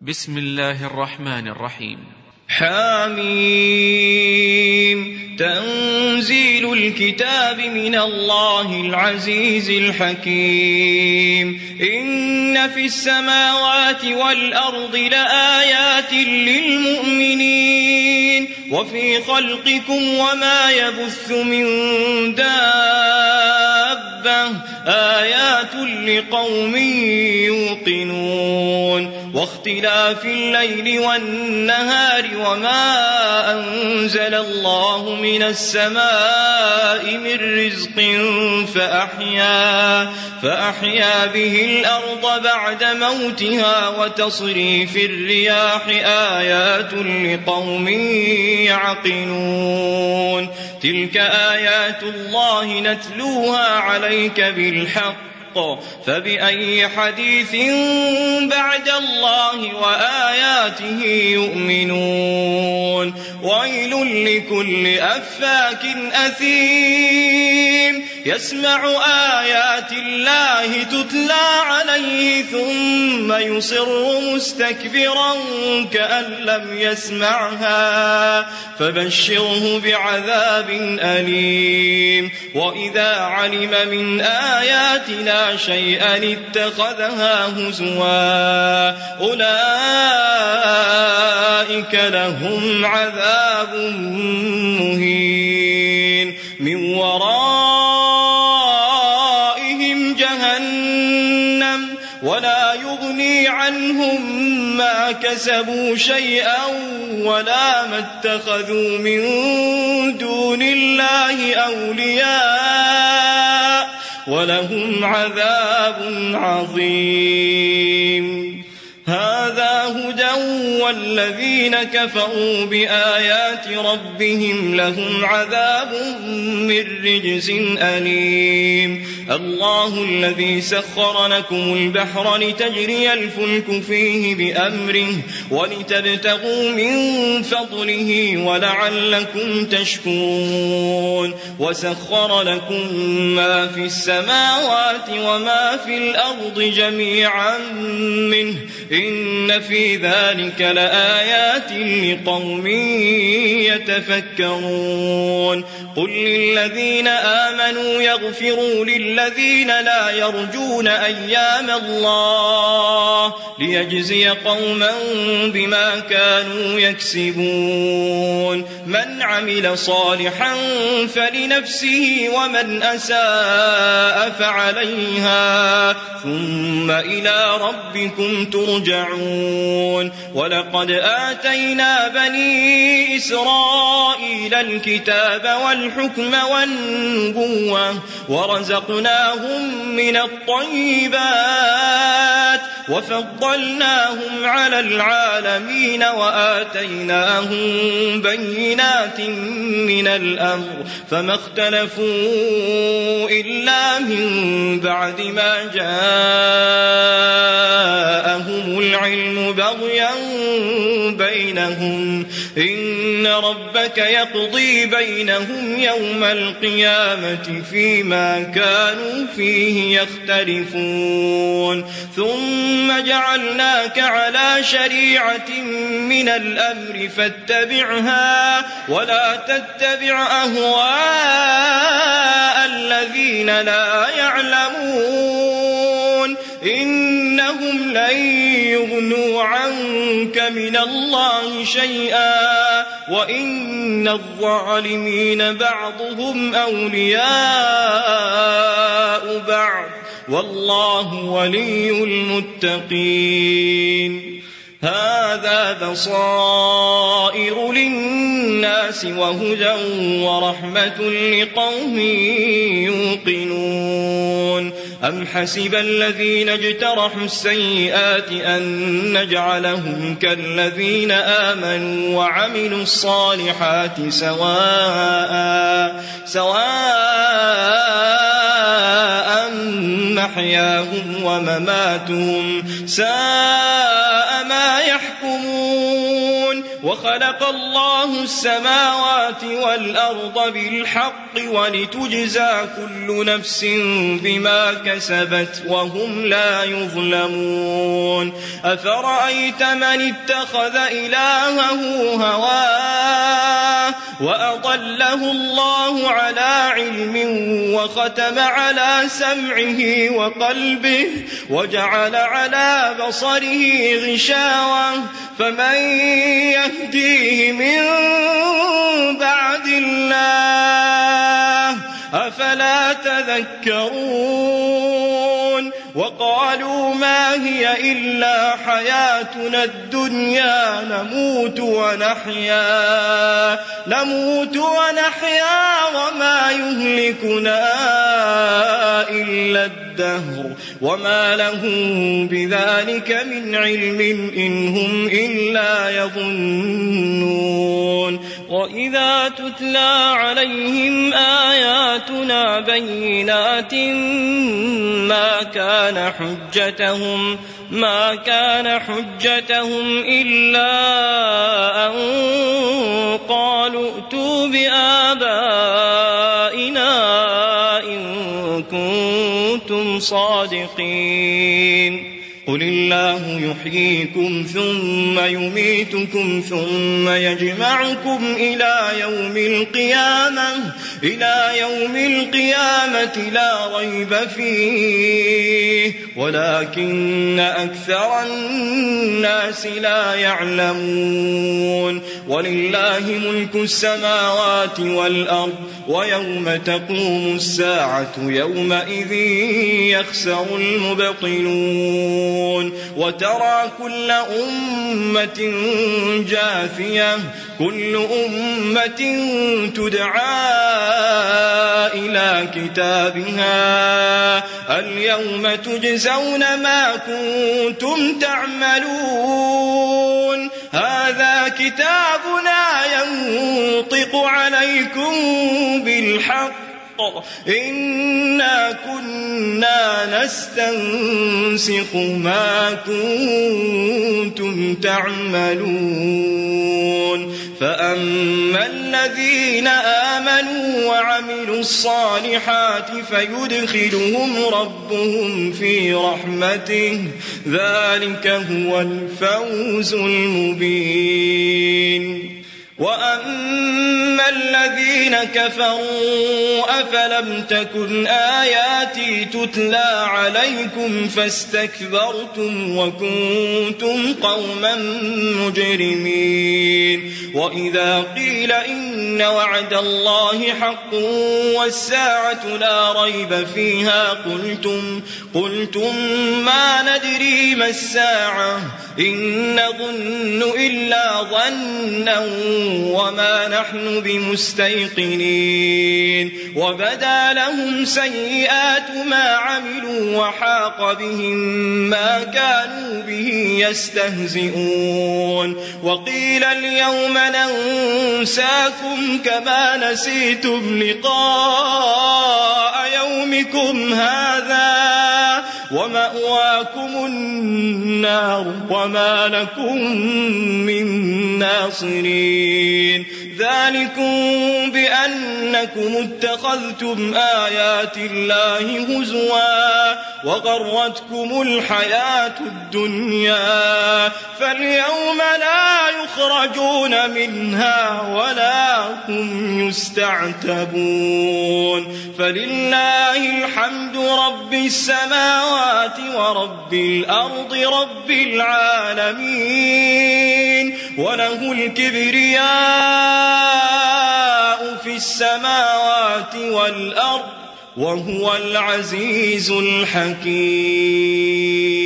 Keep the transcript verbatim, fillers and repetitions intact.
بسم الله الرحمن الرحيم. حميم. تنزيل الكتاب من الله العزيز الحكيم. إن في السماوات والأرض لآيات للمؤمنين وفي خلقكم وما يبث من دابة آيات لقوم يوقنون. واختلاف الليل والنهار وما أنزل الله من السماء من رزق فأحيا, فأحيا به الأرض بعد موتها وتصريف الرياح آيات لقوم يعقلون. تلك آيات الله نتلوها عليك بالحق فبأي حديث بعد الله وآياته يؤمنون. ويل لكل أفاك أثيم يسمع آيات الله تتلى عليه ثم يصر مستكبرا كأن لم يسمعها فبشره بعذاب أليم. وإذا علم من آياتنا شيئا اتخذها هزوا أولئك لهم عذاب مهين من ورائهم جهنم ولا يغني عنهم ما كسبوا شيئا ولا ما اتخذوا من دون الله أولياء ولهم عذاب عظيم. هذا هدى والذين كفروا بآيات ربهم لهم عذاب من رجز أليم. الله الذي سخر لكم البحر لتجري الفلك فيه بأمره ولتبتغوا من فضله ولعلكم تشكرون. وسخر لكم ما في السماوات وما في الأرض جميعا منه إن في ذلك لآيات لقوم يتفكرون. قل للذين آمنوا يغفروا للذين لا يرجون أيام الله ليجزي قوما بما كانوا يكسبون. من عمل صالحا فلنفسه ومن أساء فعليها ثم إلى ربكم ترجعون. ولقد آتينا بني إسرائيل الكتاب والحكم والنبوة ورزقناهم من الطيبات وفضلناهم على العالمين وآتيناهم بينات من الأمر فما اختلفوا إلا من بعد ما جاءهم العلم بغيا بينهم إن ربك يقضي بينهم يوم القيامة فيما كانوا فيه يختلفون. ثم جعلناك على شريعة من الأمر فاتبعها ولا تتبع أهواء الذين لا يعلمون إنهم لن يغنوا عنك من الله شيئا وإن الظالمين بعضهم أولياء بعض والله ولي المتقين. هذا بصائر للناس وهدى ورحمة لقوم يوقنون. أم حسب الذين اجترحوا السيئات أن نجعلهم كالذين آمنوا وعملوا الصالحات سواء سواء محياهم ومماتهم ساء ما يحكمون. وخلق الله السماوات والأرض بالحق ولتجزى كل نفس بما كسبت وهم لا يظلمون أفرأيت من اتخذ إلهه هواه وأضله الله على علم وختم على سمعه وقلبه وجعل على بصره غشاوة فمن يهديه من بعد الله أفلا تذكرون وقالوا ما هي إلا حياتنا الدنيا نموت ونحيا نموت ونحيا وما يهلكنا إلا الدهر وما لهم بذلك من علم إن هم إلا يظنون وإذا تتلى عليهم آياتنا بينات ما كان حجتهم ما كان حجتهم إلا أن قالوا ائتوا بآبائنا إن كنتم صادقين قل الله يحييكم ثم يميتكم ثم يجمعكم إلى يوم القيامة إلى يوم القيامة لا ريب فيه ولكن أكثر الناس لا يعلمون ولله ملك السماوات والأرض ويوم تقوم الساعة يومئذ يخسر المبطلون وترى كل أمة جاثية كل أمة تدعى إلى كتابها اليوم تجزون ما كنتم تعملون هذا كتابنا ينطق عليكم بالحق إنا كنا نستنسخ ما كنتم تعملون فأما الذين آمنوا وعملوا الصالحات فيدخلهم ربهم في رحمته ذلك هو الفوز المبين وأما الذين كفروا أفلم تكن آياتي تتلى عليكم فاستكبرتم وكنتم قوما مجرمين وإذا قيل إن وعد الله حق والساعة لا ريب فيها قلتم قلتم ما ندري ما الساعة إن نظن إلا ظنا وما نحن بمستيقنين وبدا لهم سيئات ما عملوا وحاق بهم ما كانوا به يستهزئون وقيل اليوم ننساكم كما نسيتم لقاء يومكم هذا ومأواكم النار وما لكم من ناصرين ذلكم بأنكم اتخذتم آيات الله هزوا وغرتكم الحياة الدنيا فاليوم لا يخرجون منها ولا هم يستعتبون فلله الحمد رب السماوات ورب الأرض رب العالمين وله الكبرياء في السماوات والأرض وهو العزيز الحكيم